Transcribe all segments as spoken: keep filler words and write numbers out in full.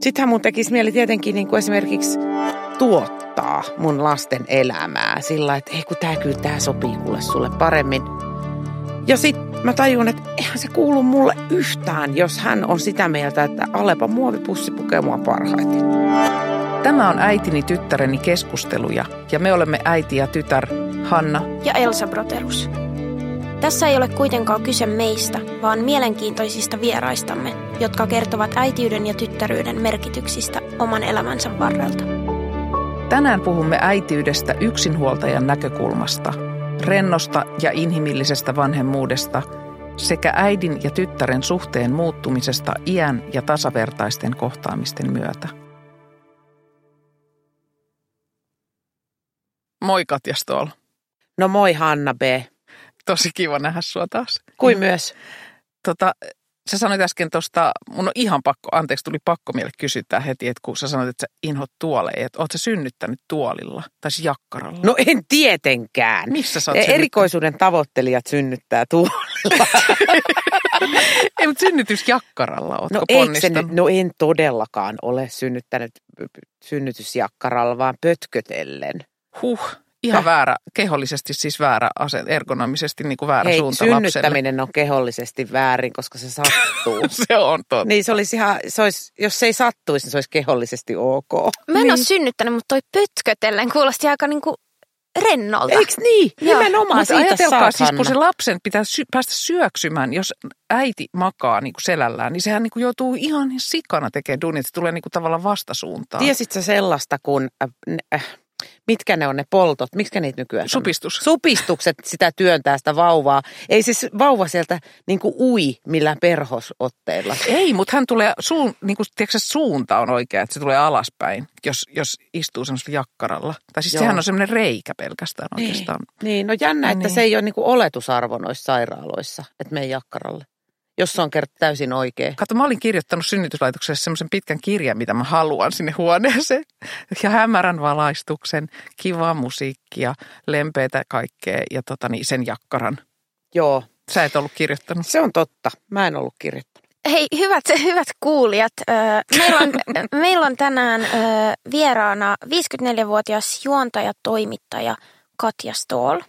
Sittenhän mun tekisi mieli tietenkin niin kuin esimerkiksi tuottaa mun lasten elämää sillä, että ei kun tää kyllä tää sopii kuule sulle paremmin. Ja sit mä tajun, että eihän se kuulu mulle yhtään, jos hän on sitä mieltä, että Alepa muovipussi pukee mua parhaiten. Tämä on Äitini tyttäreni keskusteluja ja me olemme äiti ja tytär Hanna ja Elsa Broterus. Tässä ei ole kuitenkaan kyse meistä, vaan mielenkiintoisista vieraistamme, jotka kertovat äitiyden ja tyttäryyden merkityksistä oman elämänsä varrelta. Tänään puhumme äitiydestä yksinhuoltajan näkökulmasta, rennosta ja inhimillisestä vanhemmuudesta sekä äidin ja tyttären suhteen muuttumisesta iän ja tasavertaisten kohtaamisten myötä. Moi Katja Stoll. No moi Hanna B. Tosi kiva nähdä sua taas. Kuin myös. Tota, sä sanoit äsken tuosta, mun on ihan pakko, anteeksi tuli pakko miele kysyttää heti, että kun sä sanoit, että sä inhot tuoleja, että oot sä synnyttänyt tuolilla tai jakkaralla? No en tietenkään. Missä sä oot Erikoisuuden tavoittelijat synnyttää tuolilla. Ei, mutta synnytysjakkaralla ootko no, ponnistanut? No en todellakaan ole synnyttänyt synnytysjakkaralla, vaan pötkötellen. Huh. Ihan väärä, kehollisesti siis väärä asento, ergonomisesti niin kuin väärä Hei, suunta lapselle. synnyttäminen on kehollisesti väärin, koska se sattuu. Se on totta. Niin se olisi ihan, se olisi, jos se ei sattuisi, niin se olisi kehollisesti ok. Mä en niin. ole synnyttänyt, mutta toi pötkötellen kuulosti aika niinku rennolta. Eiks niin? Joo. Nimenomaan Mutta siitä ajatelkaa saat, siis, Hanna. kun se lapsen pitää sy- päästä syöksymään, jos äiti makaa niin kuin selällään, niin sehän niin kuin joutuu ihan sikana tekemään duunit, että se tulee niin kuin tavallaan vastasuuntaan. Tiesit sä sellaista, kun... Äh, äh, mitkä ne on ne poltot? Miksikä niitä nykyään Supistus. On? Supistukset sitä työntää sitä vauvaa. Ei siis vauva sieltä niin kuin ui millään perhosotteilla. Ei, mutta hän tulee, suun, niin kuin, tiedätkö, suunta on oikea, että se tulee alaspäin, jos, jos istuu semmoisella jakkaralla. Tai siis Joo. sehän on semmoinen reikä pelkästään oikeastaan. Niin, niin no jännä, että niin. se ei ole niin kuin oletusarvo noissa sairaaloissa, että mene jakkaralle. Jos se on kerta täysin oikein. Kato, mä olin kirjoittanut synnytyslaitoksessa semmoisen pitkän kirjan, mitä mä haluan sinne huoneeseen. Ja hämärän valaistuksen, kivaa musiikkia, lempeitä kaikkea ja tota niin, sen jakkaran. Joo. Sä et ollut kirjoittanut. Se on totta. Mä en ollut kirjoittanut. Hei, hyvät, hyvät kuulijat. Meillä on, meillä on tänään vieraana viisikymmentäneljävuotias juontaja, toimittaja Katja Stoll.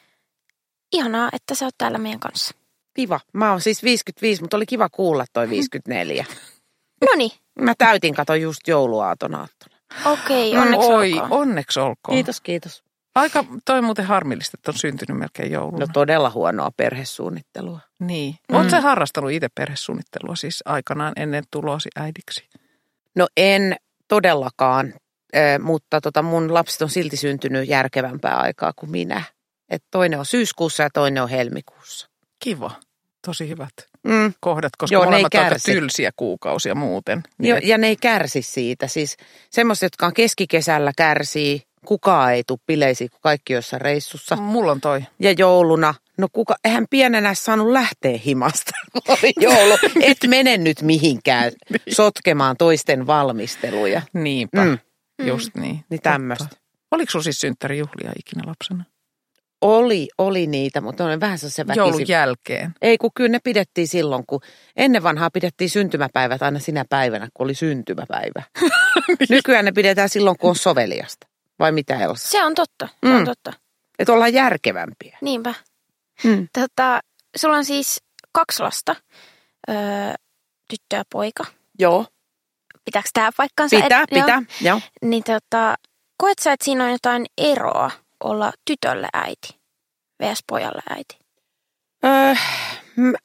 Ihanaa, että sä oot täällä meidän kanssa. Kiva. Mä oon siis viisikymmentäviisi, mutta oli kiva kuulla toi viisikymmentäneljä. Noniin. Mä täytin, kato just jouluaaton aattona. Okei, onneksi Oi, olkoon. onneksi olkoon. Kiitos, kiitos. Aika, toi muuten harmillista, että on syntynyt melkein jouluna. No todella huonoa perhesuunnittelua. Niin. Mm. Oletko sä harrastanut itse perhesuunnittelua siis aikanaan ennen tulosi äidiksi? No en todellakaan, äh, mutta tota mun lapset on silti syntynyt järkevämpää aikaa kuin minä. Et toinen on syyskuussa ja toinen on helmikuussa. Kiva. Tosi hyvät Mm. kohdat, koska Joo, molemmat aika kärsi. tylsiä kuukausia muuten. Niin Jo, et... ja ne ei kärsi siitä. Siis semmoiset, jotka on keskikesällä kärsii, kukaan ei tule bileisiin, kun kaikki on jossain reissussa. Mulla on toi. Ja jouluna, no kuka, eihän pienenä saanut lähteä himasta, kun oli joulu. Et mene nyt mihinkään sotkemaan toisten valmisteluja. Niinpä, Mm. just niin. Niin tämmöistä. Oliko sulla siis synttärijuhlia ikinä lapsena? Oli, oli niitä, mutta on vähän se väkisin. Joulun jälkeen. Ei, kun kyllä ne pidettiin silloin, kun ennen vanhaa pidettiin syntymäpäivät aina sinä päivänä, kun oli syntymäpäivä. Nykyään ne pidetään silloin, kun on soveliasta. Vai mitä Elsa? Se on totta, se Mm. on totta. Että ollaan järkevämpiä. Niinpä. Mm. Tota, sulla on siis kaksi lasta, öö, tyttö ja poika. Joo. Pitääkö tämä paikkansa? Pitää, Et- pitää. Joo. Joo. Niin tota, koet sä, että siinä on jotain eroa olla tytölle äiti versus pojalle äiti? Öö, m-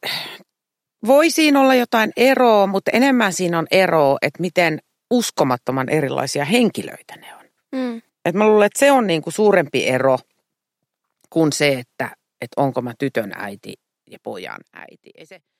voi siinä olla jotain eroa, mutta enemmän siinä on eroa, että miten uskomattoman erilaisia henkilöitä ne on. Mm. Et mä luulen, että se on niinku suurempi ero kuin se, että et onko mä tytön äiti ja pojan äiti. Ei se,